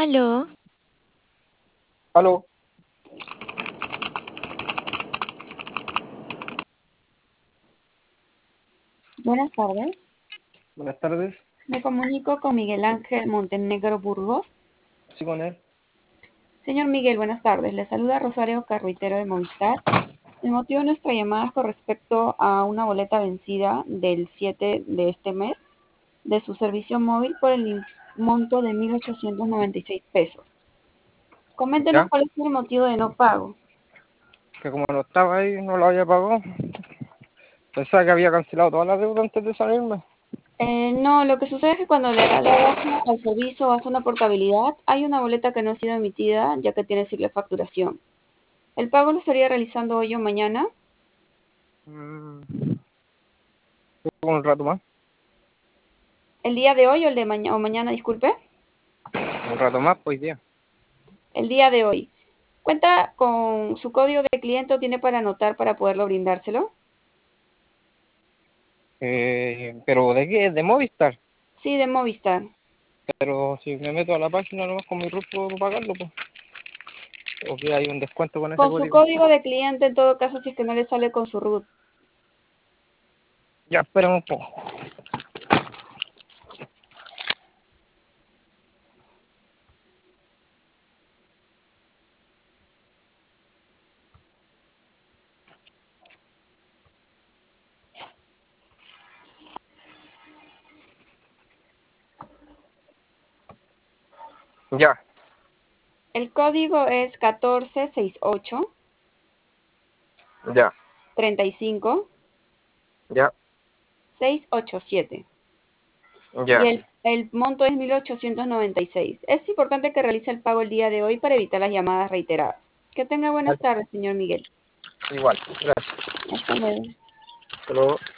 Aló, Aló, Buenas tardes. buenas tardes. Me comunico con Miguel Ángel Montenegro Burgos. Sí, con él. Señor Miguel, buenas tardes. Le saluda Rosario Carruitero de Movistar. El motivo de nuestra llamada es con respecto a una boleta vencida del 7 de este mes de su servicio móvil por el monto de 1.896 pesos. Coméntenos Ya, cuál es el motivo de no pago. que como no estaba ahí, no lo había pagado. Pensaba que había cancelado toda la deuda antes de salirme. No, lo que sucede es que cuando le da la baja al servicio o hace una portabilidad, hay una boleta que no ha sido emitida ya que tiene ciclo de facturación. El pago lo estaría realizando hoy o mañana. Mm, un rato más, El día de hoy o el de mañana o mañana, disculpe. un rato más, pues día. El día de hoy. ¿Cuenta con su código de cliente o tiene para anotar para poderlo brindárselo? Pero ¿de qué? De Movistar. Sí, de Movistar. Pero si me meto a la página nomás con mi RUT puedo pagarlo, pues. O que hay un descuento con ese Con su código. código de cliente, en todo caso, si es que no le sale con su RUT. Ya, espérame un poco. Ya, El código es 1468 ya, 35 ya, 687. Y ya. el monto es 1.896. Es importante que realice el pago el día de hoy para evitar las llamadas reiteradas. Que tenga buenas Vale, tardes, señor Miguel. igual, gracias. Hasta luego. Hasta luego.